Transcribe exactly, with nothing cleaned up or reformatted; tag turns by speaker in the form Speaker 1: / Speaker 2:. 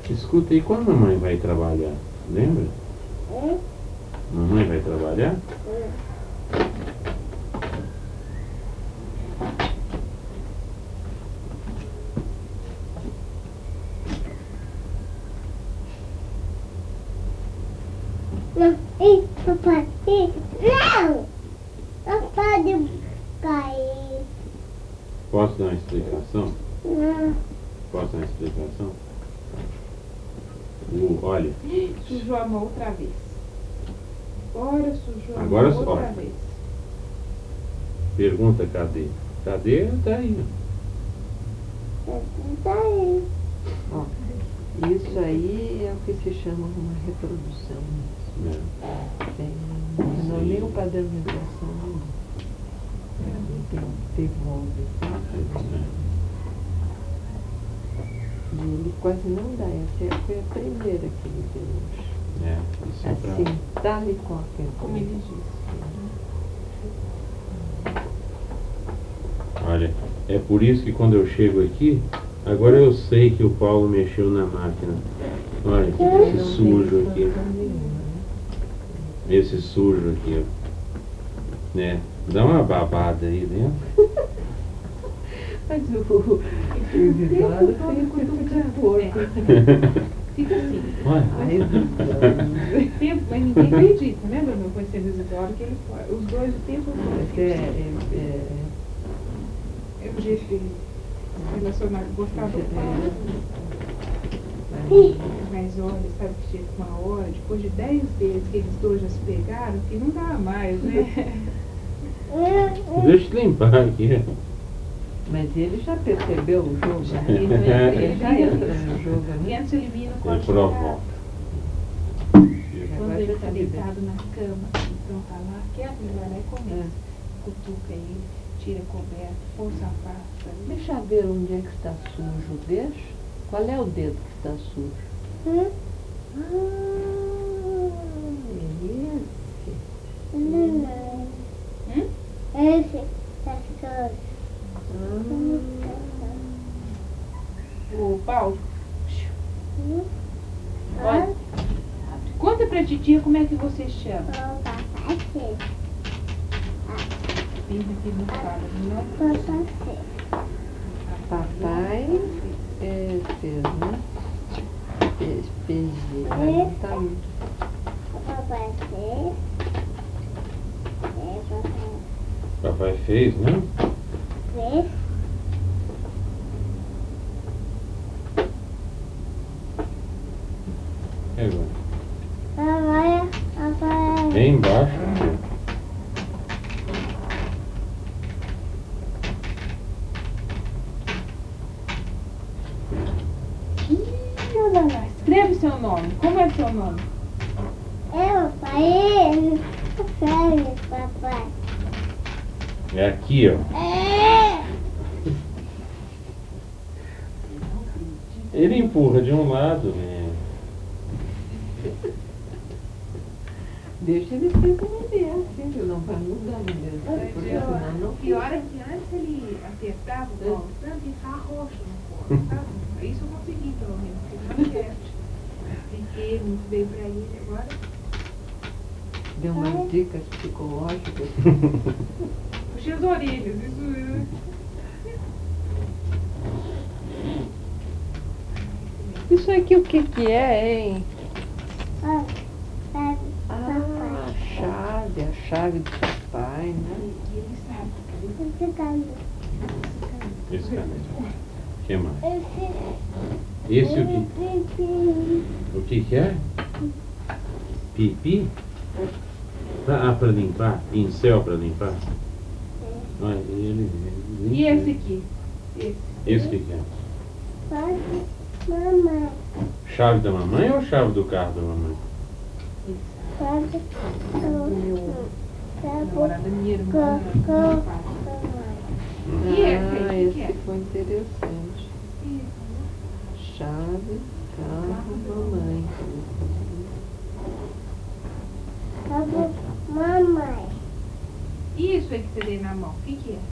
Speaker 1: Escuta, e quando a mamãe vai trabalhar? Lembra?
Speaker 2: Hum?
Speaker 1: Mamãe vai trabalhar?
Speaker 2: Hum. Não, ei, papai, ei, não! Não pode cair.
Speaker 1: Posso dar uma explicação?
Speaker 2: Não.
Speaker 1: Posso dar uma explicação? Uh, olha.
Speaker 3: Sujou a mão outra vez. Agora sujou a
Speaker 1: Agora,
Speaker 3: mão outra
Speaker 1: olha.
Speaker 3: vez.
Speaker 1: Pergunta, cadê? Cadê? Tá aí.
Speaker 2: Tá aí.
Speaker 4: Ó, isso aí é o que se chama uma reprodução.
Speaker 1: É.
Speaker 4: Tem, não é nem o padronização, tem, devolve. E ele quase não dá, essa foi a primeira que ele deu hoje.
Speaker 1: É, isso é pra...
Speaker 4: Assim, tal e qual que é.
Speaker 3: Como ele disse.
Speaker 1: Olha, é por isso que quando eu chego aqui, agora eu sei que o Paulo mexeu na máquina. Olha, esse
Speaker 4: Não
Speaker 1: sujo
Speaker 4: tem
Speaker 1: aqui.
Speaker 4: função nenhuma, né?
Speaker 1: Esse sujo aqui, ó. Né? Dá uma babada aí dentro.
Speaker 4: Mas o, o Isidoro tem tipo de porco.
Speaker 3: Fica assim.
Speaker 1: Olha.
Speaker 3: O tempo, mas ninguém acredita. Lembra meu conhecido Isidoro que ele foi? Os dois o tempo
Speaker 4: Mas
Speaker 3: todo.
Speaker 4: é, é, é,
Speaker 3: É o jeito de relacionar, gostar do Paulo. Mas olha, sabe que chega uma hora, depois de dez vezes que eles dois já se pegaram, que não dá mais, né?
Speaker 1: Deixa eu limpar aqui.
Speaker 4: mas ele já percebeu o jogo?
Speaker 3: Já,
Speaker 4: né?
Speaker 3: ele,
Speaker 4: Ele
Speaker 3: ele,
Speaker 4: já
Speaker 3: ele,
Speaker 4: entra no jogo,
Speaker 3: E
Speaker 4: né?
Speaker 3: antes ele vinha no
Speaker 1: Ele
Speaker 3: quarto.
Speaker 1: provoca.
Speaker 3: Quando
Speaker 4: Agora
Speaker 3: ele
Speaker 4: já
Speaker 3: está
Speaker 4: tá
Speaker 3: deitado na cama, então tá lá, quer ele vai lá e começa. Cutuca ele, tira a coberta, põe o sapato.
Speaker 4: Deixa eu ver onde é que está sujo, deixa. Qual é o dedo que está sujo?
Speaker 2: Hum?
Speaker 4: Ah, é esse.
Speaker 2: Não.
Speaker 3: Hum?
Speaker 2: Esse tá sujo.
Speaker 4: Ah,
Speaker 3: O Paulo,
Speaker 2: Hum?
Speaker 3: olha, conta pra titia como é que você chama.
Speaker 2: O papai fez.
Speaker 3: Pinta aqui no fala, não?
Speaker 2: O papai fez.
Speaker 4: papai é, fez, né? Fez, fez, não tá muito.
Speaker 2: O papai fez. É, papai
Speaker 1: Papai fez, né?
Speaker 2: fez.
Speaker 1: É agora.
Speaker 2: Papai, papai.
Speaker 1: Bem embaixo.
Speaker 3: Escreve seu nome. Como é seu nome?
Speaker 2: É, papai. Sério, papai.
Speaker 1: É aqui, ó.
Speaker 2: É.
Speaker 1: Ele empurra de um lado, né?
Speaker 4: Deixa ele ser como ele é, assim, ele não vai mudar mesmo. Porque senão não
Speaker 3: O pior é que antes ele apertava o Paulo tanto e ficava roxo no corpo, sabe? Isso eu consegui, pelo menos, porque não quero. Tentei, muito bem pra ele, agora
Speaker 4: deu umas dicas psicológicas.
Speaker 3: puxei as orelhas, isso.
Speaker 4: Isso aqui o que que é, hein?
Speaker 2: Ah, sabe,
Speaker 4: Ah, a chave, a chave do papai, né?
Speaker 3: E ele sabe.
Speaker 2: esse caminho.
Speaker 1: Esse caneta. O que mais?
Speaker 2: Esse.
Speaker 1: Esse o que?
Speaker 2: Pipi.
Speaker 1: O que que é? Pipi? Ah, pra limpar? Pincel pra limpar? Olha, ele, ele
Speaker 3: E esse aqui? Esse.
Speaker 1: Esse que que é?
Speaker 2: Pode, mamãe.
Speaker 1: Chave da mamãe ou chave do carro da mamãe?
Speaker 2: Pode.
Speaker 3: Namorada minha irmã.
Speaker 2: Cocô.
Speaker 3: E esse
Speaker 4: Ah,
Speaker 3: aí, o que
Speaker 4: esse
Speaker 3: é?
Speaker 4: foi interessante. Chave, carro, mamãe.
Speaker 2: Mamãe.
Speaker 3: E isso aí que você tem na mão, o que que é?